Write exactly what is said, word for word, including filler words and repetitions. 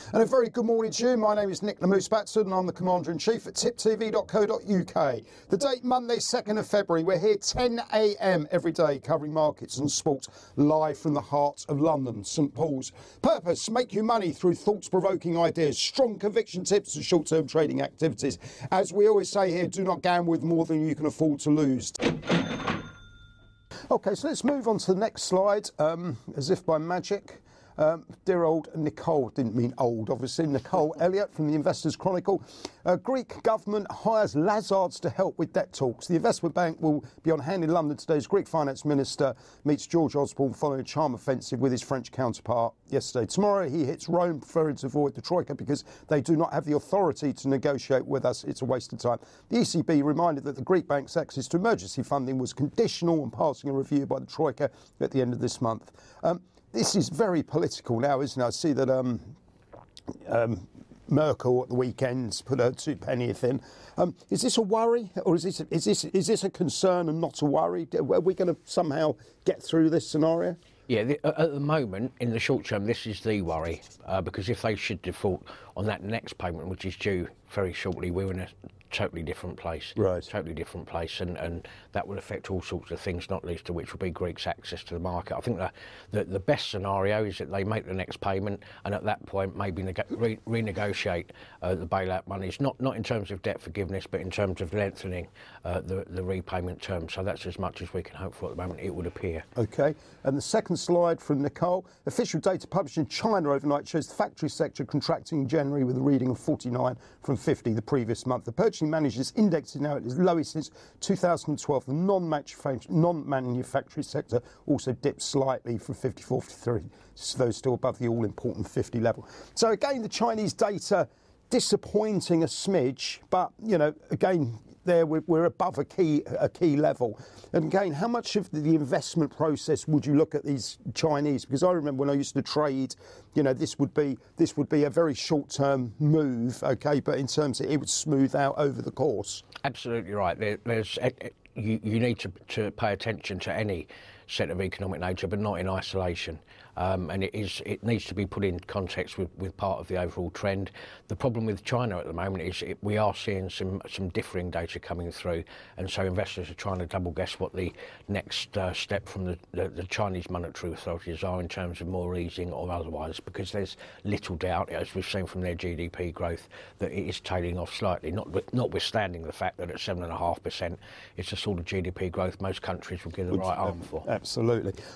And a very good morning to you. My name is Nick Lamoose-Batson and I'm the Commander-in-Chief at tip t v dot co dot u k. The date Monday second of February. We're here ten a m every day covering markets and sport live from the heart of London, St Paul's. Purpose, make you money through thoughts-provoking ideas, strong conviction tips and short-term trading activities. As we always say here, do not gamble with more than you can afford to lose. OK, so let's move on to the next slide, um, as if by magic. Um, dear old Nicole, didn't mean old, obviously, Nicole Elliott from the Investors Chronicle. Uh, Greek government hires Lazards to help with debt talks. The investment bank will be on hand in London today as Greek finance minister meets George Osborne following a charm offensive with his French counterpart yesterday. Tomorrow he hits Rome, preferring to avoid the Troika because they do not have the authority to negotiate with us. It's a waste of time. The E C B reminded that the Greek bank's access to emergency funding was conditional on passing a review by the Troika at the end of this month. Um, This is very political now, isn't it? I see that um, um, Merkel at the weekends put her two pennieth in. Um, is this a worry, or is this is this is this a concern and not a worry? Are we going to somehow get through this scenario? Yeah, the, uh, at the moment, in the short term, this is the worry, uh, because if they should default on that next payment, which is due very shortly, we're in a totally different place. Right. Totally different place, and, and that will affect all sorts of things, not least of which will be Greeks' access to the market. I think the, the, the best scenario is that they make the next payment, and at that point maybe neg- re- renegotiate uh, the bailout monies, not not in terms of debt forgiveness, but in terms of lengthening uh, the, the repayment term. So that's as much as we can hope for at the moment, it would appear. OK. And the second slide from Nicole. Official data published in China overnight shows the factory sector contracting in January with a reading of forty-nine from fifty the previous month. The Purchasing Managers Index is now at its lowest since two thousand twelve. The non-manufacturing sector also dipped slightly from fifty-four to fifty-three, though still above the all-important fifty level. So again, the Chinese data disappointing a smidge, but, you know, again, there we're, we're above a key a key level. And again, how much of the investment process would you look at these Chinese? Because I remember when I used to trade, you know, this would be this would be a very short-term move, okay, but in terms of it would smooth out over the course. Absolutely right. There, there's you, you need to, to pay attention to any set of economic nature, but not in isolation. Um, and it is it needs to be put in context with, with part of the overall trend. The problem with China at the moment is it, we are seeing some some differing data coming through, and so investors are trying to double guess what the next uh, step from the, the, the Chinese monetary authorities are in terms of more easing or otherwise, because there's little doubt, as we've seen from their G D P growth, that it is tailing off slightly, not, notwithstanding the fact that at seven point five percent it's the sort of G D P growth most countries will give the right arm for. Absolutely.